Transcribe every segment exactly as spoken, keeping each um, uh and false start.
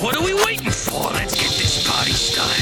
What are we waiting for? Let's get this party started.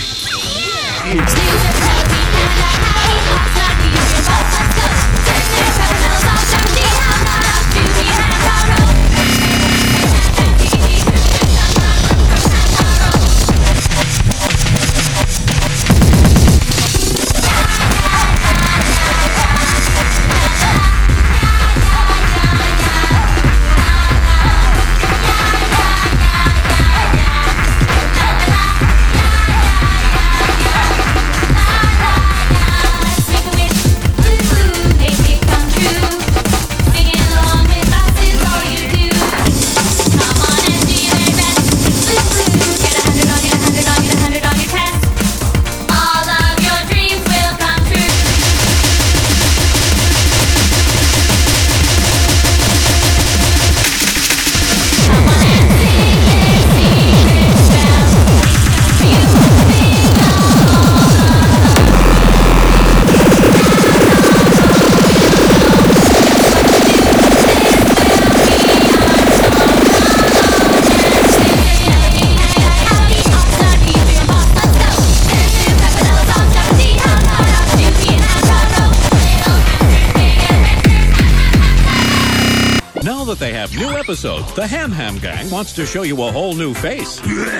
Now that they have new episodes, the Ham Ham Gang wants to show you a whole new face.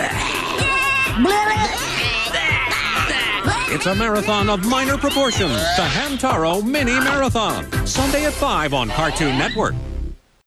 It's a marathon of minor proportions, the Hamtaro Mini Marathon. Sunday at five on Cartoon Network.